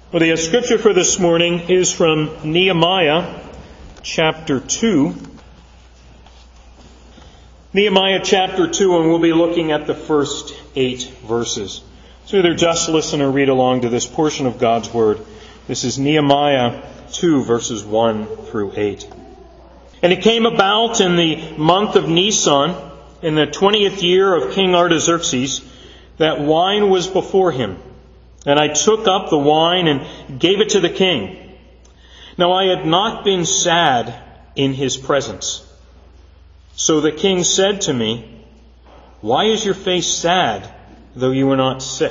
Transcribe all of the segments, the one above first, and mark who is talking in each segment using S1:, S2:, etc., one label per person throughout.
S1: Well, the scripture for this morning is from Nehemiah chapter 2. Nehemiah chapter 2, and we'll be looking at the first 8 verses. So either just listen or read along to this portion of God's Word. This is Nehemiah 2, verses 1 through 8. And it came about in the month of Nisan, in the 20th year of King Artaxerxes, that wine was before him. And I took up the wine and gave it to the king. Now I had not been sad in his presence. So the king said to me, "Why is your face sad, though you are not sick?"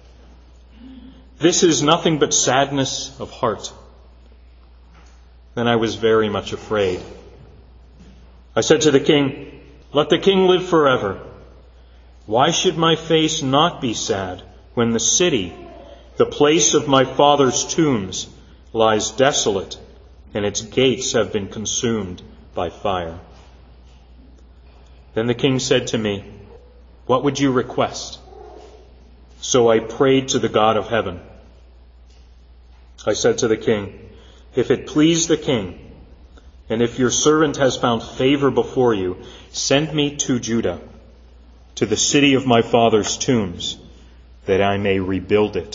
S1: "This is nothing but sadness of heart." Then I was very much afraid. I said to the king, "Let the king live forever. Why should my face not be sad when the city, the place of my father's tombs, lies desolate, and its gates have been consumed by fire?" Then the king said to me, "What would you request?" So I prayed to the God of heaven. I said to the king, "If it please the king, and if your servant has found favor before you, send me to Judah, to the city of my father's tombs, that I may rebuild it."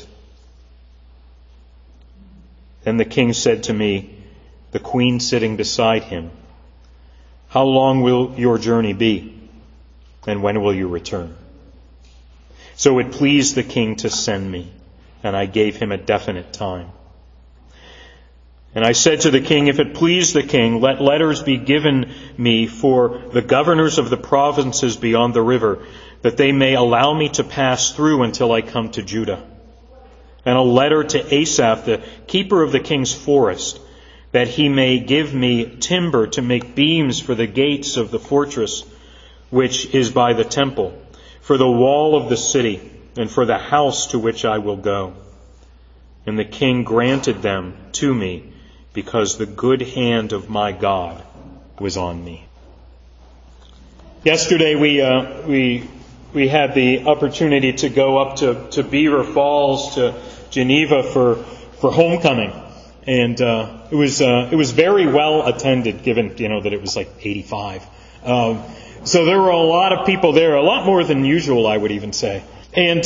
S1: Then the king said to me, the queen sitting beside him, "How long will your journey be? And when will you return?" So it pleased the king to send me, and I gave him a definite time. And I said to the king, "If it please the king, let letters be given me for the governors of the provinces beyond the river, that they may allow me to pass through until I come to Judah. And a letter to Asaph, the keeper of the king's forest, that he may give me timber to make beams for the gates of the fortress, which is by the temple, for the wall of the city, and for the house to which I will go." And the king granted them to me, because the good hand of my God was on me. Yesterday we had the opportunity to go up to Beaver Falls, to Geneva for homecoming, and it was very well attended, given that it was like 85. So there were a lot of people there, a lot more than usual, I would even say, and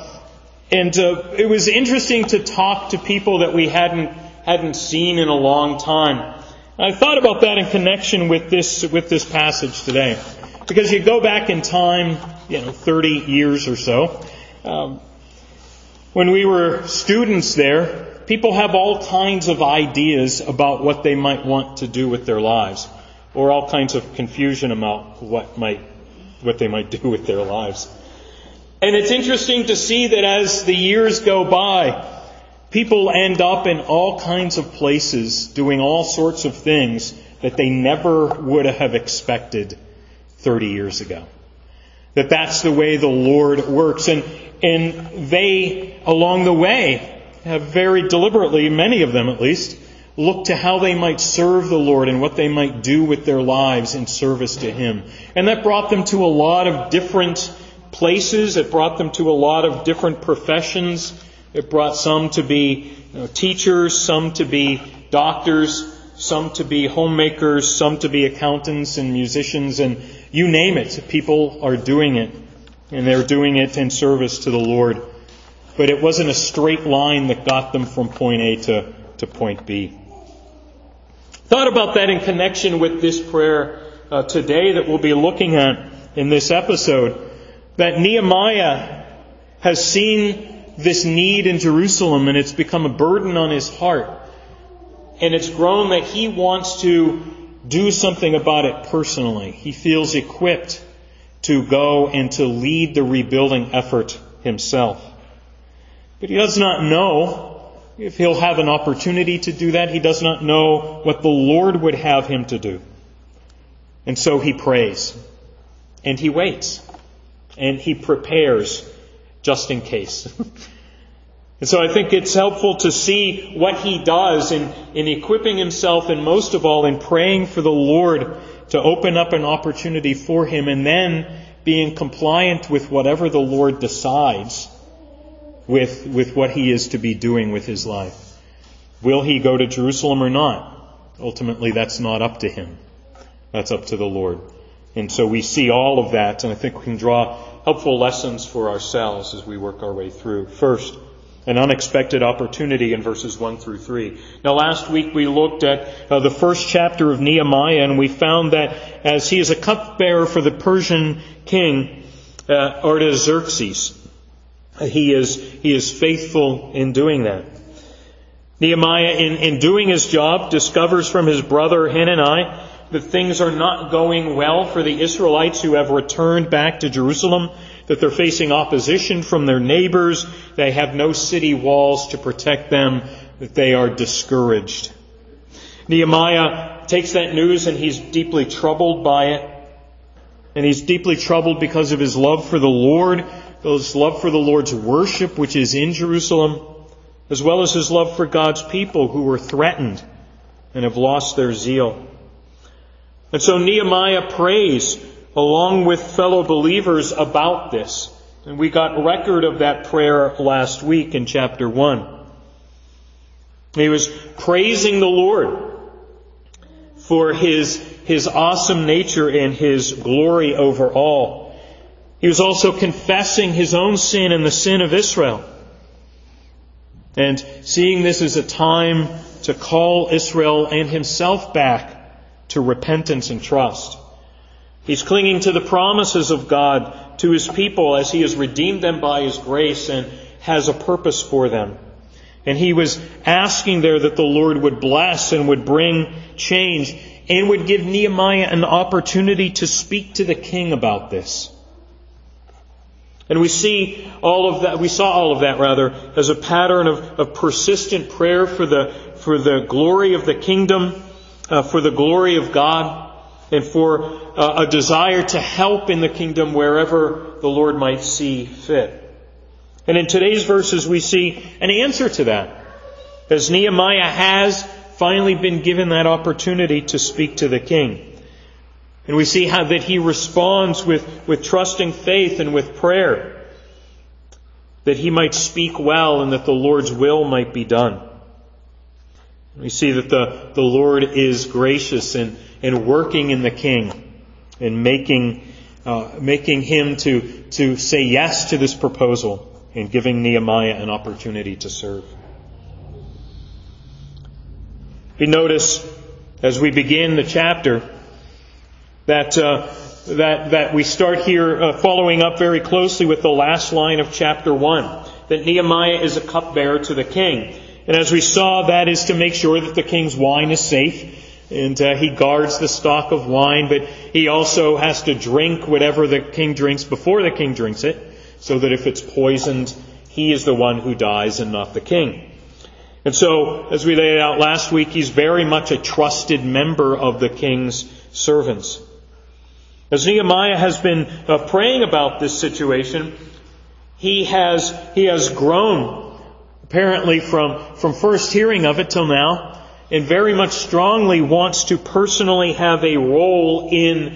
S1: it was interesting to talk to people that we hadn't seen in a long time. I thought about that in connection with this passage today, because you go back in time, 30 years or so. When we were students there, people have all kinds of ideas about what they might want to do with their lives, or all kinds of confusion about what they might do with their lives. And it's interesting to see that as the years go by, people end up in all kinds of places doing all sorts of things that they never would have expected 30 years ago. That's the way the Lord works. And they, along the way, have very deliberately, many of them at least, looked to how they might serve the Lord and what they might do with their lives in service to Him. And that brought them to a lot of different places. It brought them to a lot of different professions. It brought some to be teachers, some to be doctors, some to be homemakers, some to be accountants and musicians, and you name it. People are doing it, and they're doing it in service to the Lord. But it wasn't a straight line that got them from point A to point B. Thought about that in connection with this prayer today that we'll be looking at in this episode, that Nehemiah has seen this need in Jerusalem, and it's become a burden on his heart. And it's grown that he wants to do something about it personally. He feels equipped to go and to lead the rebuilding effort himself. But he does not know if he'll have an opportunity to do that. He does not know what the Lord would have him to do. And so he prays. And he waits. And he prepares just in case. And so I think it's helpful to see what he does in equipping himself, and most of all in praying for the Lord to open up an opportunity for him, and then being compliant with whatever the Lord decides with what he is to be doing with his life. Will he go to Jerusalem or not? Ultimately, that's not up to him. That's up to the Lord. And so we see all of that, and I think we can draw helpful lessons for ourselves as we work our way through. First, an unexpected opportunity in verses 1 through 3. Now, last week we looked at the first chapter of Nehemiah, and we found that as he is a cupbearer for the Persian king, Artaxerxes, he is faithful in doing that. Nehemiah, in doing his job, discovers from his brother Hanani that things are not going well for the Israelites who have returned back to Jerusalem, that they're facing opposition from their neighbors, they have no city walls to protect them, that they are discouraged. Nehemiah takes that news and he's deeply troubled by it. And he's deeply troubled because of his love for the Lord, his love for the Lord's worship, which is in Jerusalem, as well as his love for God's people who were threatened and have lost their zeal. And so Nehemiah prays along with fellow believers about this. And we got record of that prayer last week in chapter 1. He was praising the Lord for his awesome nature and his glory over all. He was also confessing his own sin and the sin of Israel, and seeing this as a time to call Israel and himself back to repentance and trust. He's clinging to the promises of God to his people as he has redeemed them by his grace and has a purpose for them. And he was asking there that the Lord would bless and would bring change and would give Nehemiah an opportunity to speak to the king about this. And we saw all of that as a pattern of persistent prayer for the glory of the kingdom, for the glory of God, and for a desire to help in the kingdom wherever the Lord might see fit. And in today's verses we see an answer to that, as Nehemiah has finally been given that opportunity to speak to the king. And we see how that he responds with trusting faith and with prayer, that he might speak well and that the Lord's will might be done. We see that the Lord is gracious and working in the king and making him to say yes to this proposal and giving Nehemiah an opportunity to serve. We notice as we begin the chapter that we start here following up very closely with the last line of chapter 1, that Nehemiah is a cupbearer to the king. And as we saw, that is to make sure that the king's wine is safe, and he guards the stock of wine, but he also has to drink whatever the king drinks before the king drinks it, so that if it's poisoned, he is the one who dies and not the king. And so, as we laid out last week, he's very much a trusted member of the king's servants. As Nehemiah has been praying about this situation, he has grown, apparently from first hearing of it till now, and very much strongly wants to personally have a role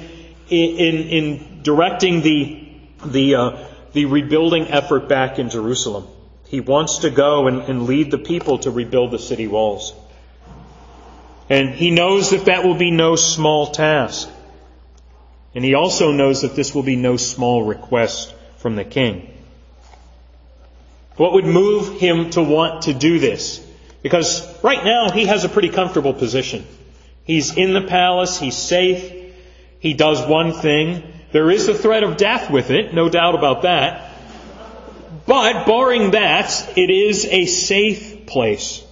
S1: in directing the rebuilding effort back in Jerusalem. He wants to go and lead the people to rebuild the city walls. And he knows that will be no small task. And he also knows that this will be no small request from the king. What would move him to want to do this? Because right now he has a pretty comfortable position. He's in the palace, he's safe, he does one thing. There is the threat of death with it, no doubt about that. But barring that, it is a safe place.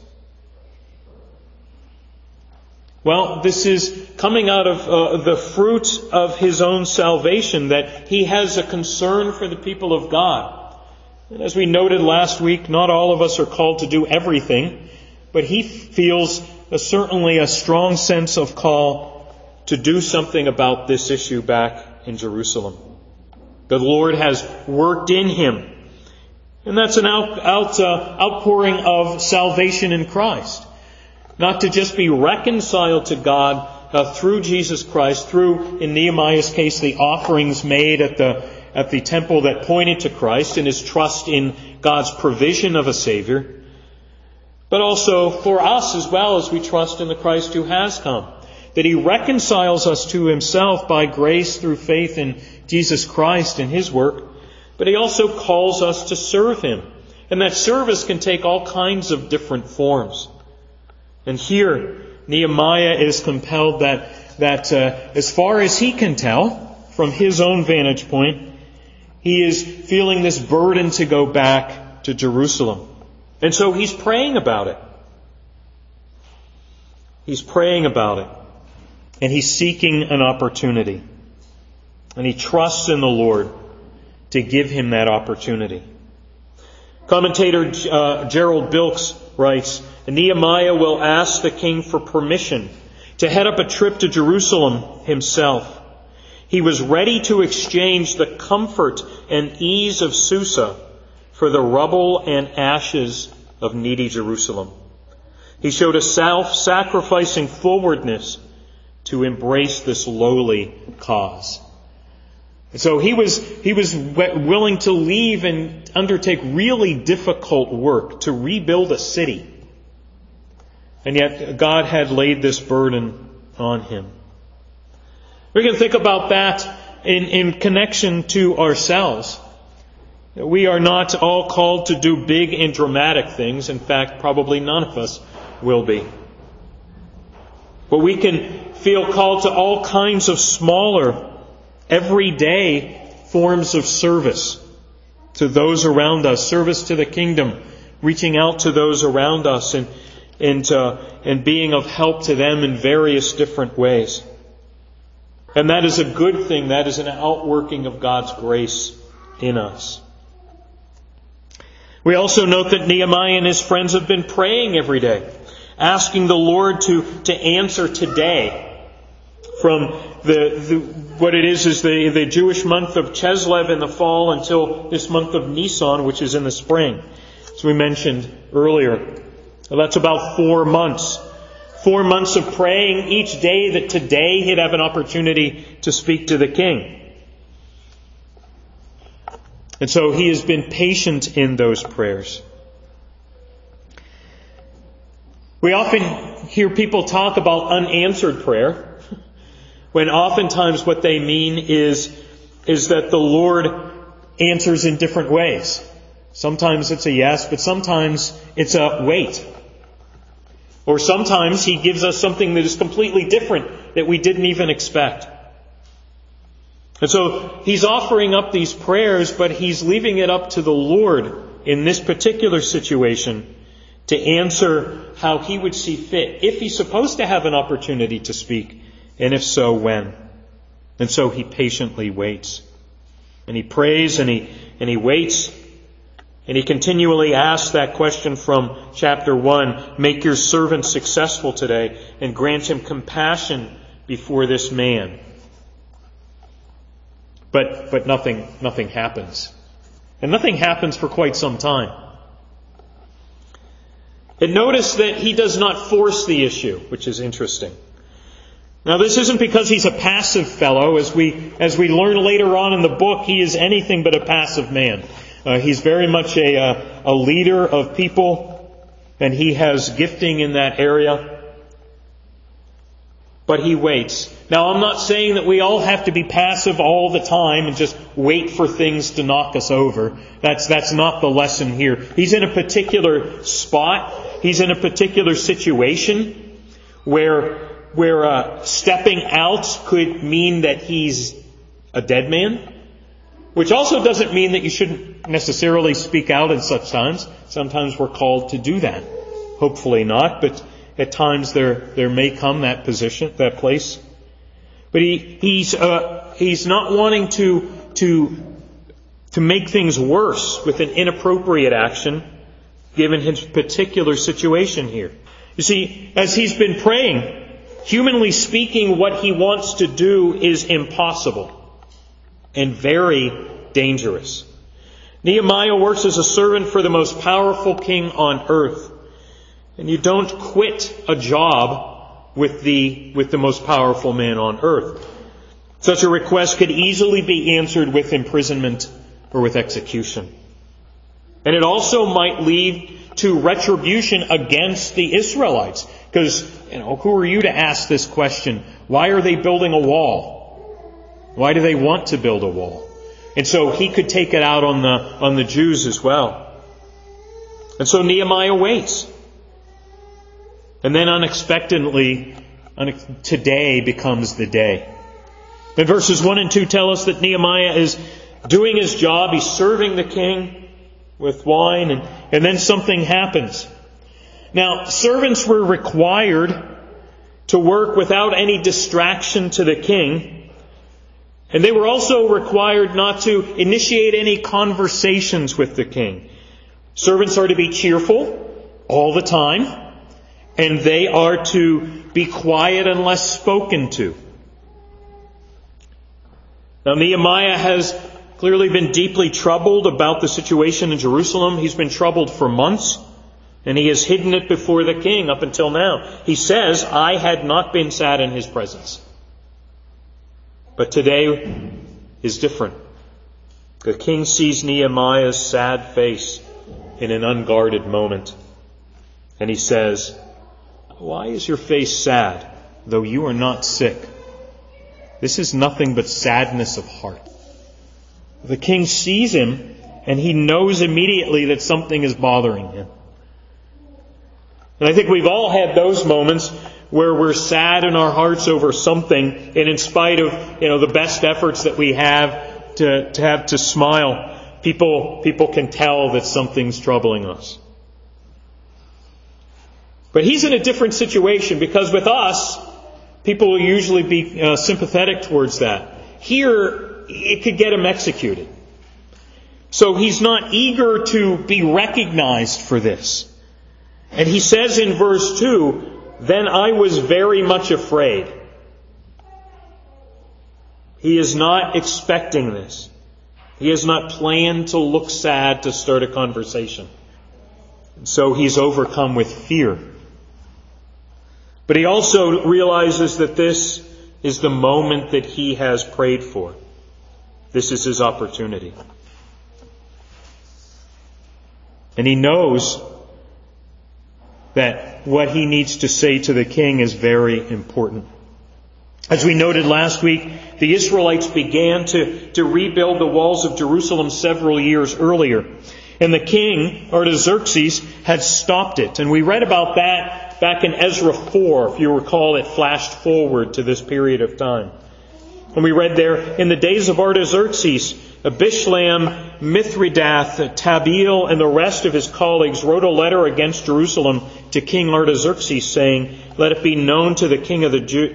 S1: Well, this is coming out of the fruit of his own salvation, that he has a concern for the people of God. And as we noted last week, not all of us are called to do everything, but he feels certainly a strong sense of call to do something about this issue back in Jerusalem. The Lord has worked in him. And that's an outpouring of salvation in Christ. Not to just be reconciled to God through Jesus Christ, through, in Nehemiah's case, the offerings made at the temple that pointed to Christ and his trust in God's provision of a Savior, but also for us as well as we trust in the Christ who has come. That He reconciles us to Himself by grace through faith in Jesus Christ and His work, but He also calls us to serve Him. And that service can take all kinds of different forms. And here, Nehemiah is compelled that as far as he can tell, from his own vantage point, he is feeling this burden to go back to Jerusalem. And so he's praying about it. He's praying about it. And he's seeking an opportunity. And he trusts in the Lord to give him that opportunity. Commentator Gerald Bilks writes, Nehemiah will ask the king for permission to head up a trip to Jerusalem himself. He was ready to exchange the comfort and ease of Susa for the rubble and ashes of needy Jerusalem. He showed a self-sacrificing forwardness to embrace this lowly cause. So he was willing to leave and undertake really difficult work to rebuild a city. And yet God had laid this burden on him. We can think about that in connection to ourselves. We are not all called to do big and dramatic things. In fact, probably none of us will be. But we can feel called to all kinds of smaller, everyday forms of service to those around us, service to the kingdom, reaching out to those around us and being of help to them in various different ways. And that is a good thing. That is an outworking of God's grace in us. We also note that Nehemiah and his friends have been praying every day, asking the Lord to answer today from what it is the Jewish month of Chislev in the fall until this month of Nisan, which is in the spring, as we mentioned earlier. That's about 4 months. 4 months of praying each day that today he'd have an opportunity to speak to the king. And so he has been patient in those prayers. We often hear people talk about unanswered prayer, when oftentimes what they mean is that the Lord answers in different ways. Sometimes it's a yes, but sometimes it's a wait. Or sometimes He gives us something that is completely different that we didn't even expect. And so He's offering up these prayers, but He's leaving it up to the Lord in this particular situation to answer how He would see fit, if He's supposed to have an opportunity to speak, and if so, when. And so He patiently waits. And He prays and he waits. And he continually asks that question from chapter 1, make your servant successful today, and grant him compassion before this man. But nothing happens. And nothing happens for quite some time. And notice that he does not force the issue, which is interesting. Now this isn't because he's a passive fellow. As we learn later on in the book, he is anything but a passive man. He's very much a leader of people, and he has gifting in that area. But he waits. Now, I'm not saying that we all have to be passive all the time and just wait for things to knock us over. That's not the lesson here. He's in a particular spot. He's in a particular situation where stepping out could mean that he's a dead man. Which also doesn't mean that you shouldn't necessarily speak out at such times. Sometimes we're called to do that. Hopefully not, but at times there may come that position, that place. But he's not wanting to make things worse with an inappropriate action, given his particular situation here. You see, as he's been praying, humanly speaking, what he wants to do is impossible and very dangerous. Nehemiah works as a servant for the most powerful king on earth. And you don't quit a job with the most powerful man on earth. Such a request could easily be answered with imprisonment or with execution. And it also might lead to retribution against the Israelites. Because, who are you to ask this question? Why are they building a wall? Why do they want to build a wall? And so he could take it out on the Jews as well. And so Nehemiah waits. And then unexpectedly, today becomes the day. And verses 1 and 2 tell us that Nehemiah is doing his job. He's serving the king with wine, and then something happens. Now, servants were required to work without any distraction to the king, and they were also required not to initiate any conversations with the king. Servants are to be cheerful all the time, and they are to be quiet unless spoken to. Now, Nehemiah has clearly been deeply troubled about the situation in Jerusalem. He's been troubled for months, and he has hidden it before the king up until now. He says, I had not been sad in his presence. But today is different. The king sees Nehemiah's sad face in an unguarded moment. And he says, why is your face sad, though you are not sick? This is nothing but sadness of heart. The king sees him, and he knows immediately that something is bothering him. And I think we've all had those moments where we're sad in our hearts over something, and in spite of the best efforts that we have to smile, people can tell that something's troubling us. But he's in a different situation, because with us, people will usually be sympathetic towards that. Here, it could get him executed. So he's not eager to be recognized for this. And he says in verse 2, then I was very much afraid. He is not expecting this. He has not planned to look sad to start a conversation. So he's overcome with fear. But he also realizes that this is the moment that he has prayed for. This is his opportunity. And he knows that what he needs to say to the king is very important. As we noted last week, the Israelites began to rebuild the walls of Jerusalem several years earlier. And the king, Artaxerxes, had stopped it. And we read about that back in Ezra 4, if you recall, it flashed forward to this period of time. And we read there, in the days of Artaxerxes, Abishlam, Mithridath, Tabeel, and the rest of his colleagues wrote a letter against Jerusalem to King Artaxerxes, saying, let it be known to the king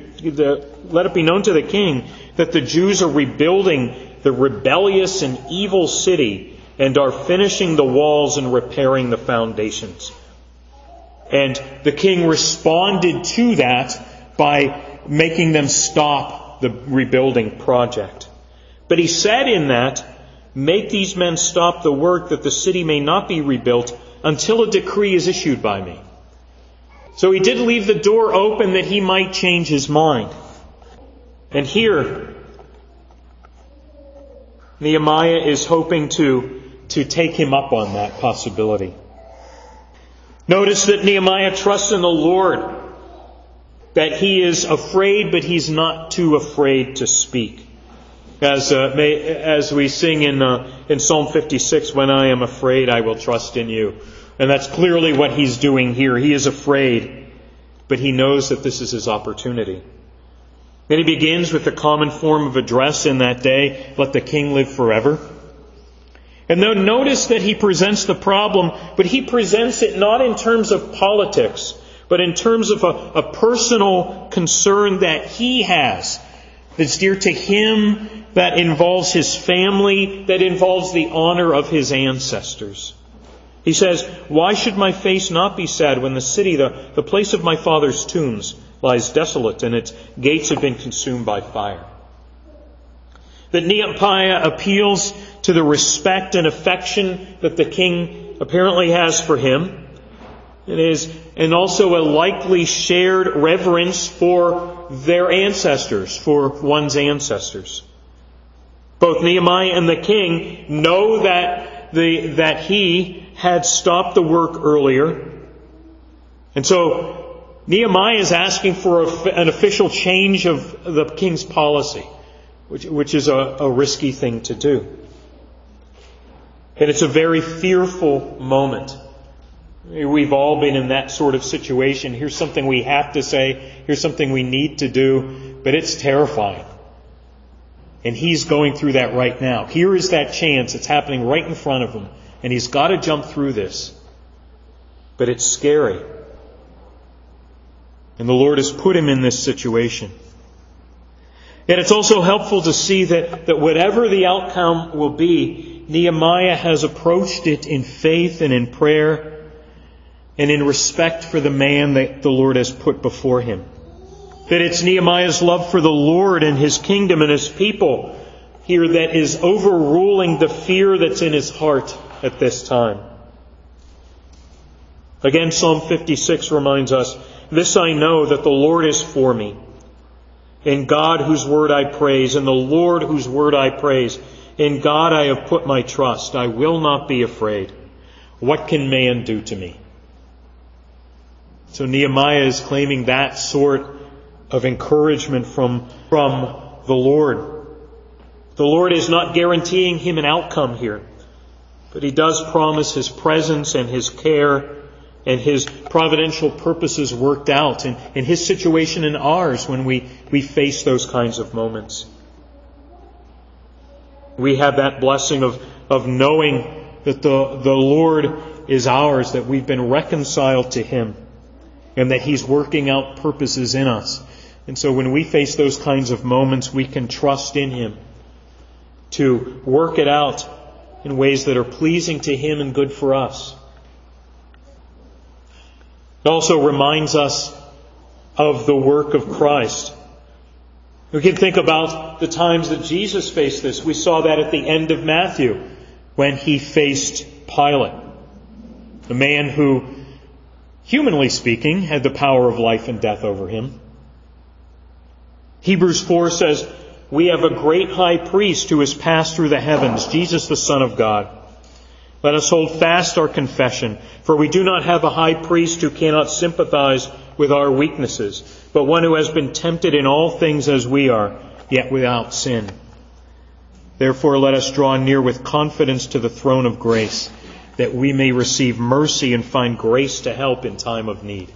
S1: that the Jews are rebuilding the rebellious and evil city and are finishing the walls and repairing the foundations. And the king responded to that by making them stop the rebuilding project. But he said in that, make these men stop the work that the city may not be rebuilt until a decree is issued by me. So he did leave the door open that he might change his mind. And here, Nehemiah is hoping to take him up on that possibility. Notice that Nehemiah trusts in the Lord, that he is afraid, but he's not too afraid to speak. As we sing in Psalm 56, when I am afraid, I will trust in you. And that's clearly what he's doing here. He is afraid, but he knows that this is his opportunity. Then he begins with the common form of address in that day, let the king live forever. And then notice that he presents the problem, but he presents it not in terms of politics, but in terms of a personal concern that he has, that's dear to him, that involves his family, that involves the honor of his ancestors. He says, why should my face not be sad when the city, the place of my father's tombs, lies desolate and its gates have been consumed by fire? That Nehemiah appeals to the respect and affection that the king apparently has for him. And also a likely shared reverence for their ancestors, for one's ancestors. Both Nehemiah and the king know that that he had stopped the work earlier. And so Nehemiah is asking for an official change of the king's policy, which is a risky thing to do. And it's a very fearful moment. We've all been in that sort of situation. Here's something we have to say. Here's something we need to do. But it's terrifying. And he's going through that right now. Here is that chance. It's happening right in front of him. And he's got to jump through this. But it's scary. And the Lord has put him in this situation. Yet it's also helpful to see that whatever the outcome will be, Nehemiah has approached it in faith and in prayer and in respect for the man that the Lord has put before him. That it's Nehemiah's love for the Lord and His kingdom and His people here that is overruling the fear that's in his heart at this time. Again, Psalm 56 reminds us, "This I know, that the Lord is for me. In God whose word I praise, in the Lord whose word I praise. In God I have put my trust. I will not be afraid. What can man do to me?" So Nehemiah is claiming that sort of encouragement from the Lord. The Lord is not guaranteeing him an outcome here, but He does promise His presence and His care and His providential purposes worked out in His situation and ours when we face those kinds of moments. We have that blessing of knowing that the Lord is ours, that we've been reconciled to Him, and that He's working out purposes in us. And so when we face those kinds of moments, we can trust in Him to work it out in ways that are pleasing to Him and good for us. It also reminds us of the work of Christ. We can think about the times that Jesus faced this. We saw that at the end of Matthew when He faced Pilate, the man who, humanly speaking, had the power of life and death over him. Hebrews 4 says, "We have a great high priest who has passed through the heavens, Jesus the Son of God. Let us hold fast our confession, for we do not have a high priest who cannot sympathize with our weaknesses, but one who has been tempted in all things as we are, yet without sin. Therefore let us draw near with confidence to the throne of grace, that we may receive mercy and find grace to help in time of need."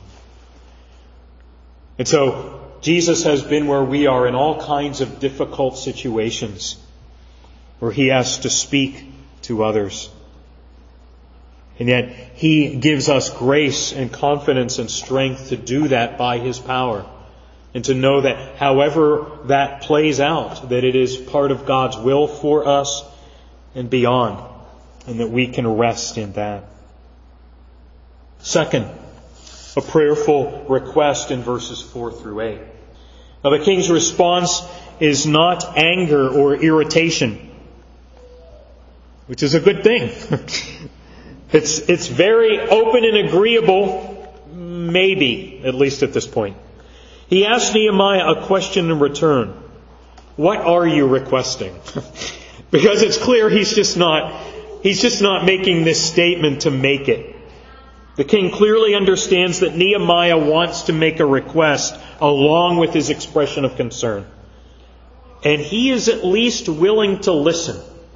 S1: And so Jesus has been where we are in all kinds of difficult situations where He has to speak to others. And yet He gives us grace and confidence and strength to do that by His power. And to know that however that plays out, that it is part of God's will for us and beyond. And that we can rest in that. Second, a prayerful request in verses 4 through 8. Now the king's response is not anger or irritation, which is a good thing. It's very open and agreeable, maybe, at least at this point. He asked Nehemiah a question in return. What are you requesting? Because it's clear he's just not making this statement to make it. The king clearly understands that Nehemiah wants to make a request along with his expression of concern. And he is at least willing to listen.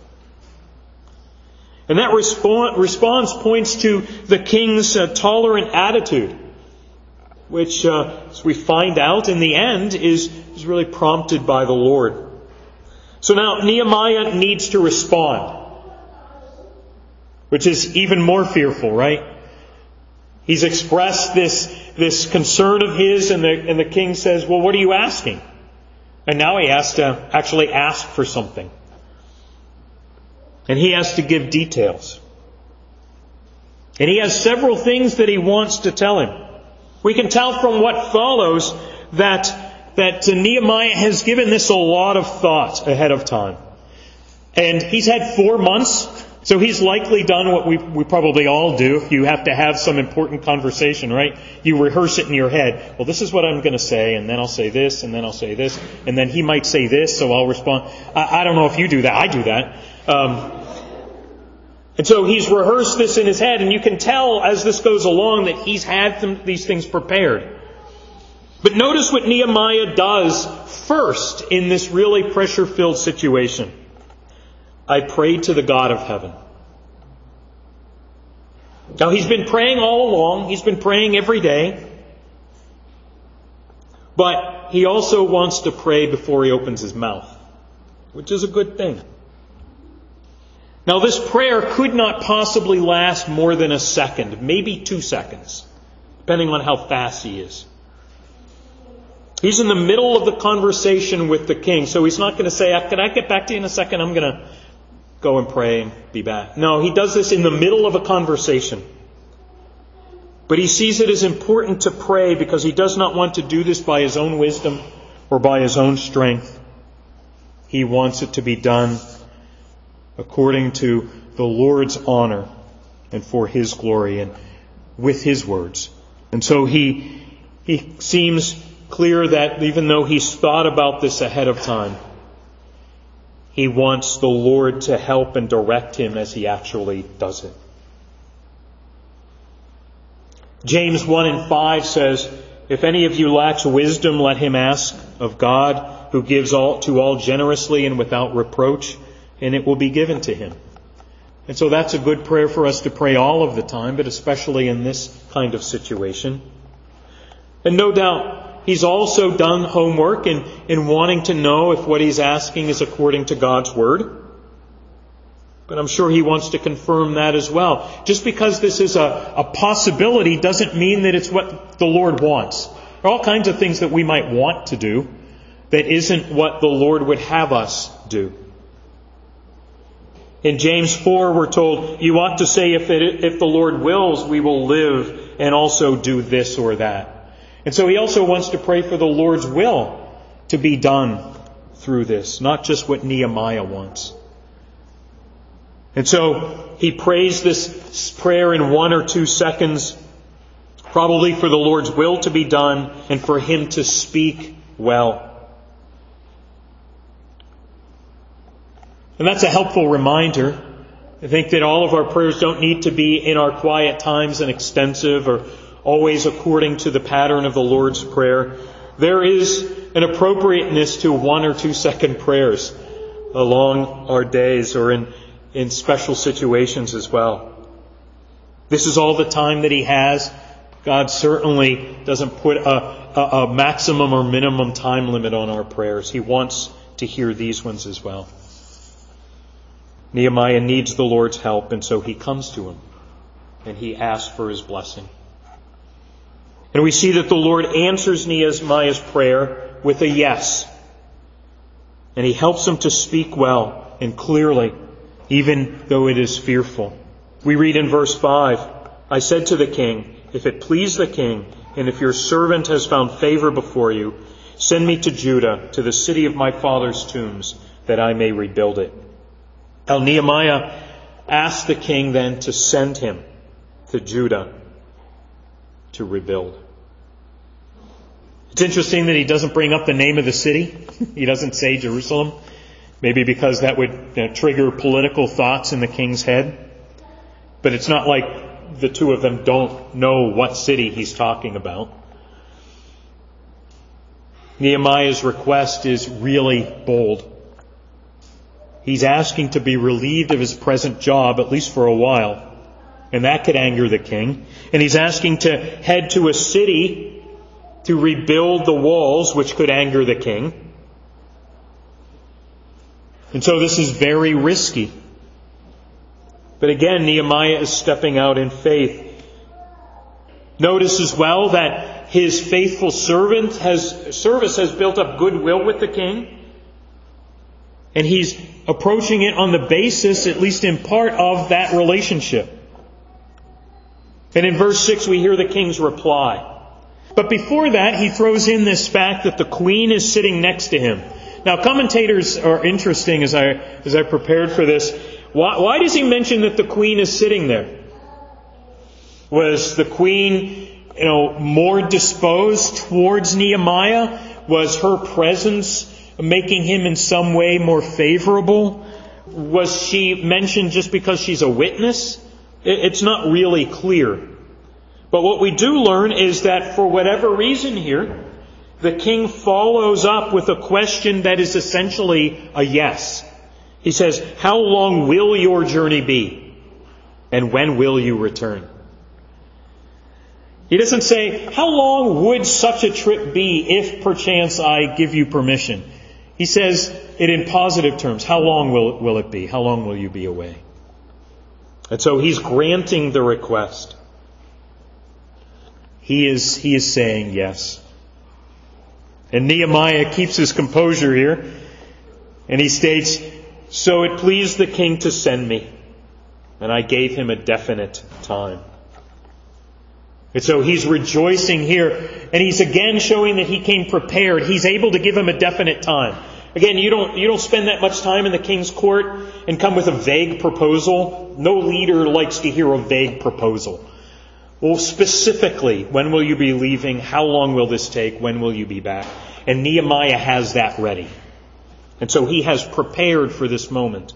S1: And that response points to the king's tolerant attitude, which, as we find out in the end, is really prompted by the Lord. So now Nehemiah needs to respond, which is even more fearful, right? He's expressed this concern of his, and the king says, "Well, what are you asking?" And now he has to actually ask for something. And he has to give details. And he has several things that he wants to tell him. We can tell from what follows that Nehemiah has given this a lot of thought ahead of time. And he's had 4 months, so he's likely done what we probably all do if you have to have some important conversation, right? You rehearse it in your head. Well, this is what I'm going to say, and then I'll say this, and then I'll say this, and then he might say this, so I'll respond. I don't know if you do that. I do that. And so he's rehearsed this in his head, and you can tell as this goes along that he's had these things prepared. But notice what Nehemiah does first in this really pressure-filled situation. I prayed to the God of heaven. Now, he's been praying all along. He's been praying every day. But he also wants to pray before he opens his mouth, which is a good thing. Now, this prayer could not possibly last more than a second, maybe 2 seconds, depending on how fast he is. He's in the middle of the conversation with the king, so he's not going to say, "Can I get back to you in a second? I'm going to go and pray and be back." No, he does this in the middle of a conversation. But he sees it as important to pray because he does not want to do this by his own wisdom or by his own strength. He wants it to be done according to the Lord's honor and for His glory and with His words. And so he seems clear that even though he's thought about this ahead of time, he wants the Lord to help and direct him as he actually does it. James 1:5 says, "If any of you lacks wisdom, let him ask of God, who gives to all generously and without reproach, and it will be given to him." And so that's a good prayer for us to pray all of the time, but especially in this kind of situation. And no doubt, he's also done homework in wanting to know if what he's asking is according to God's Word. But I'm sure he wants to confirm that as well. Just because this is a possibility doesn't mean that it's what the Lord wants. There are all kinds of things that we might want to do that isn't what the Lord would have us do. In James 4, we're told, you ought to say, if the Lord wills, we will live and also do this or that. And so he also wants to pray for the Lord's will to be done through this, not just what Nehemiah wants. And so he prays this prayer in 1 or 2 seconds, probably for the Lord's will to be done and for him to speak well. And that's a helpful reminder. I think that all of our prayers don't need to be in our quiet times and extensive or always according to the pattern of the Lord's Prayer. There is an appropriateness to 1 or 2 second prayers along our days or in special situations as well. This is all the time that he has. God certainly doesn't put a maximum or minimum time limit on our prayers. He wants to hear these ones as well. Nehemiah needs the Lord's help, and so he comes to him and he asks for his blessing. And we see that the Lord answers Nehemiah's prayer with a yes. And he helps him to speak well and clearly, even though it is fearful. We read in verse 5, I said to the king, if it please the king, and if your servant has found favor before you, send me to Judah, to the city of my father's tombs, that I may rebuild it. Now Nehemiah asked the king then to send him to Judah to rebuild. It's interesting that he doesn't bring up the name of the city. He doesn't say Jerusalem. Maybe because that would trigger political thoughts in the king's head. But it's not like the two of them don't know what city he's talking about. Nehemiah's request is really bold. He's asking to be relieved of his present job, at least for a while. And that could anger the king. And he's asking to head to a city to rebuild the walls, which could anger the king. And so this is very risky. But again, Nehemiah is stepping out in faith. Notice as well that his faithful service has built up goodwill with the king. And he's approaching it on the basis, at least in part, of that relationship. And in verse 6 we hear the king's reply. But before that, he throws in this fact that the queen is sitting next to him. Now, commentators are interesting as I prepared for this. Why does he mention that the queen is sitting there? Was the queen, more disposed towards Nehemiah? Was her presence making him in some way more favorable was she mentioned just because she's a witness? It's not really clear. But what we do learn is that for whatever reason here, the king follows up with a question that is essentially a yes. He says, "How long will your journey be? And when will you return?" He doesn't say, "How long would such a trip be if perchance I give you permission?" He says it in positive terms. How long will it be? How long will you be away? And so he's granting the request. He is saying yes. And Nehemiah keeps his composure here. And he states, "So it pleased the king to send me, and I gave him a definite time." And so he's rejoicing here, and he's again showing that he came prepared. He's able to give him a definite time. Again, you don't spend that much time in the king's court and come with a vague proposal. No leader likes to hear a vague proposal. Well, specifically, when will you be leaving? How long will this take? When will you be back? And Nehemiah has that ready. And so he has prepared for this moment.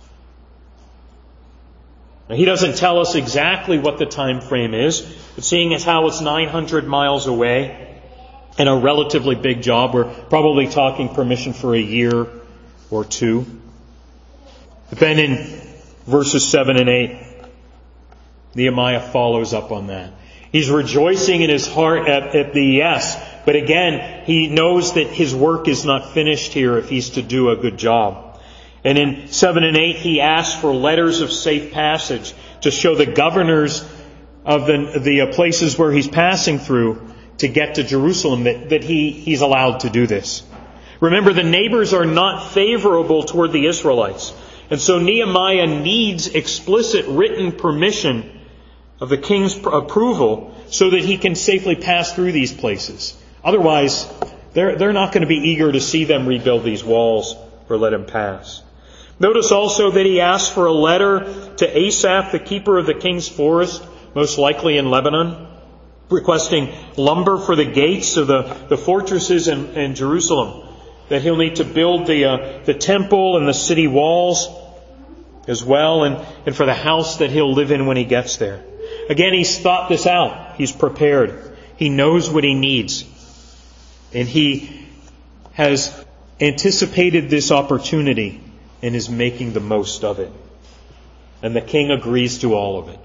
S1: Now, he doesn't tell us exactly what the time frame is, but seeing as how it's 900 miles away and a relatively big job, we're probably talking permission for a year or two. But then in verses 7 and 8, Nehemiah follows up on that. He's rejoicing in his heart at the yes, but again, he knows that his work is not finished here if he's to do a good job. And in 7 and 8, he asks for letters of safe passage to show the governors of the places where he's passing through to get to Jerusalem that he's allowed to do this. Remember, the neighbors are not favorable toward the Israelites. And so Nehemiah needs explicit written permission of the king's approval so that he can safely pass through these places. Otherwise, they're not going to be eager to see them rebuild these walls or let him pass. Notice also that he asks for a letter to Asaph, the keeper of the king's forest, most likely in Lebanon, requesting lumber for the gates of the fortresses in Jerusalem, that he'll need to build the temple and the city walls as well, and for the house that he'll live in when he gets there. Again, he's thought this out. He's prepared. He knows what he needs. And he has anticipated this opportunity and is making the most of it. And the king agrees to all of it.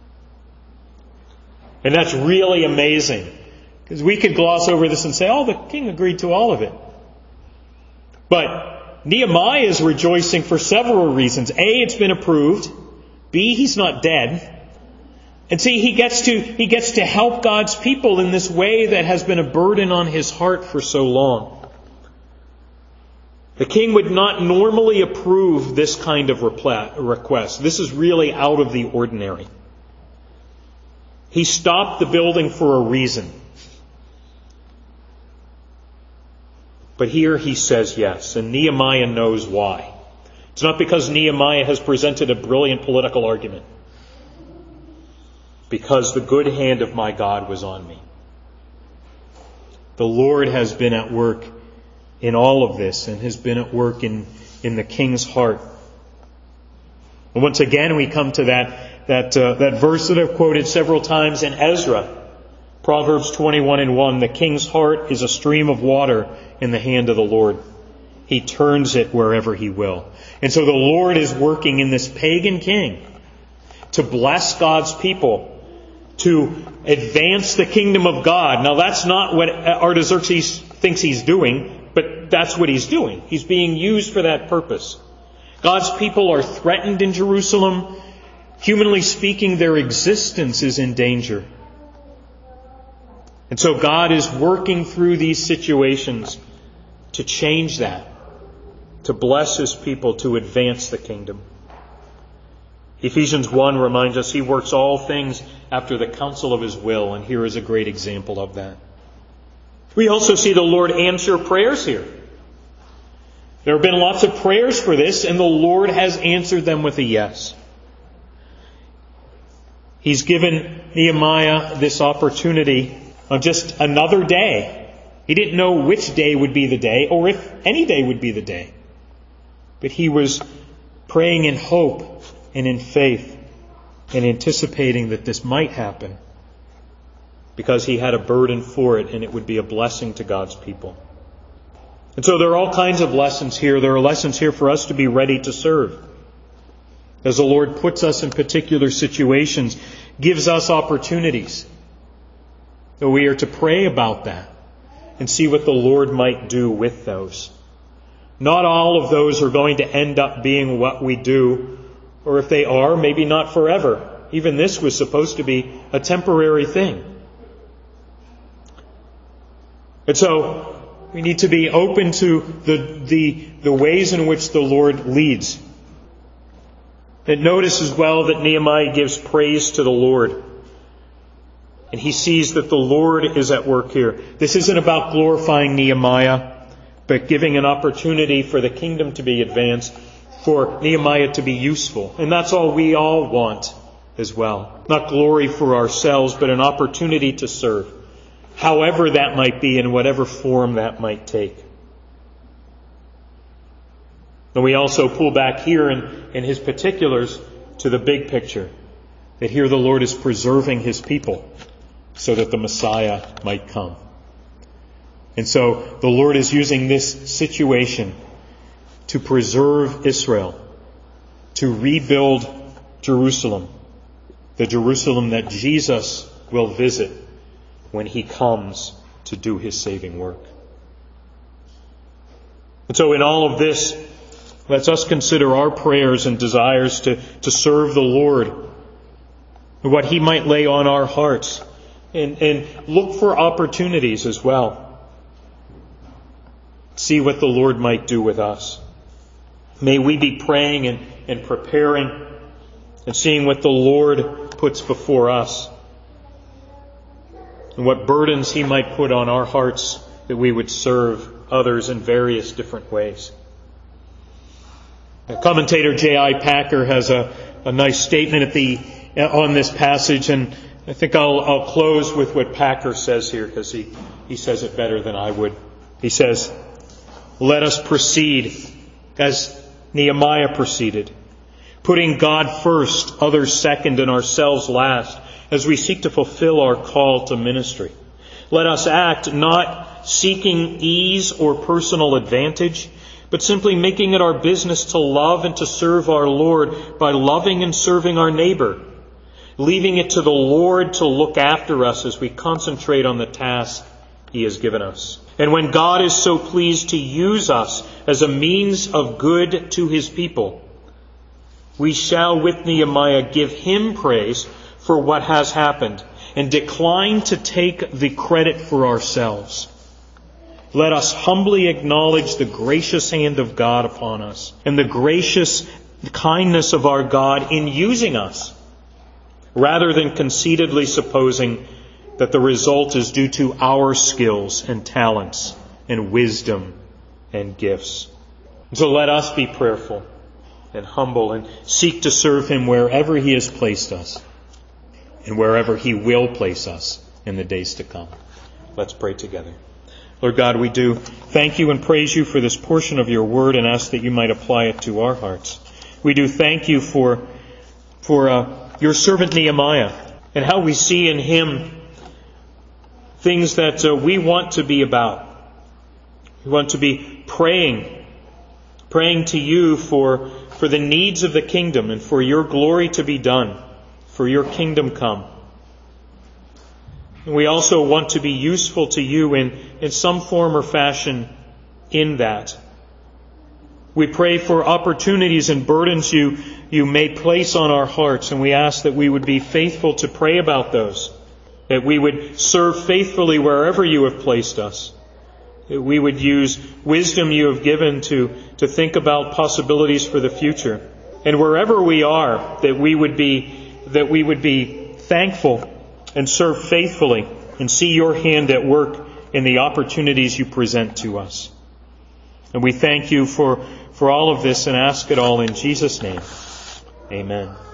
S1: And that's really amazing. Because we could gloss over this and say, oh, the king agreed to all of it. But Nehemiah is rejoicing for several reasons. A, it's been approved. B, he's not dead. And C, he gets to help God's people in this way that has been a burden on his heart for so long. The king would not normally approve this kind of request. This is really out of the ordinary. He stopped the building for a reason. But here he says yes, and Nehemiah knows why. It's not because Nehemiah has presented a brilliant political argument. Because the good hand of my God was on me. The Lord has been at work in all of this and has been at work in the king's heart. And once again, we come to that verse that I've quoted several times in Ezra. Proverbs 21:1. The king's heart is a stream of water in the hand of the Lord. He turns it wherever he will. And so the Lord is working in this pagan king to bless God's people, to advance the kingdom of God. Now that's not what Artaxerxes thinks he's doing, but that's what he's doing. He's being used for that purpose. God's people are threatened in Jerusalem. Humanly speaking, their existence is in danger. And so God is working through these situations to change that, to bless his people, to advance the kingdom. Ephesians 1 reminds us he works all things after the counsel of his will, and here is a great example of that. We also see the Lord answer prayers here. There have been lots of prayers for this, and the Lord has answered them with a yes. He's given Nehemiah this opportunity of just another day. He didn't know which day would be the day, or if any day would be the day. But he was praying in hope and in faith and anticipating that this might happen because he had a burden for it and it would be a blessing to God's people. And so there are all kinds of lessons here. There are lessons here for us to be ready to serve. As the Lord puts us in particular situations, gives us opportunities. So we are to pray about that and see what the Lord might do with those. Not all of those are going to end up being what we do, or if they are, maybe not forever. Even this was supposed to be a temporary thing. And so we need to be open to the ways in which the Lord leads. And notice as well that Nehemiah gives praise to the Lord. And he sees that the Lord is at work here. This isn't about glorifying Nehemiah, but giving an opportunity for the kingdom to be advanced, for Nehemiah to be useful. And that's all we all want as well. Not glory for ourselves, but an opportunity to serve. However that might be, in whatever form that might take. And we also pull back here in his particulars to the big picture. That here the Lord is preserving his people so that the Messiah might come. And so the Lord is using this situation to preserve Israel, to rebuild Jerusalem, the Jerusalem that Jesus will visit when he comes to do his saving work. And so in all of this, let us consider our prayers and desires to serve the Lord, and what he might lay on our hearts, and look for opportunities as well. See what the Lord might do with us. May we be praying and preparing and seeing what the Lord puts before us and what burdens he might put on our hearts that we would serve others in various different ways. Commentator J.I. Packer has a nice statement on this passage, and I think I'll close with what Packer says here because he says it better than I would. He says, "Let us proceed as Nehemiah proceeded, putting God first, others second, and ourselves last, as we seek to fulfill our call to ministry. Let us act not seeking ease or personal advantage, but simply making it our business to love and to serve our Lord by loving and serving our neighbor, leaving it to the Lord to look after us as we concentrate on the task he has given us. And when God is so pleased to use us as a means of good to his people, we shall with Nehemiah give him praise for what has happened and decline to take the credit for ourselves. Let us humbly acknowledge the gracious hand of God upon us and the gracious kindness of our God in using us, rather than conceitedly supposing that the result is due to our skills and talents and wisdom and gifts. So let us be prayerful and humble and seek to serve him wherever he has placed us and wherever he will place us in the days to come. Let's pray together. Lord God, we do thank you and praise you for this portion of your word and ask that you might apply it to our hearts. We do thank you for your servant Nehemiah and how we see in him things that we want to be about. We want to be praying to you for the needs of the kingdom and for your glory to be done, for your kingdom come. And we also want to be useful to you in some form or fashion in that. We pray for opportunities and burdens you may place on our hearts, and we ask that we would be faithful to pray about those, that we would serve faithfully wherever you have placed us, that we would use wisdom you have given to think about possibilities for the future, and wherever we are, that we would be thankful and serve faithfully and see your hand at work in the opportunities you present to us. And we thank you for all of this and ask it all in Jesus' name. Amen.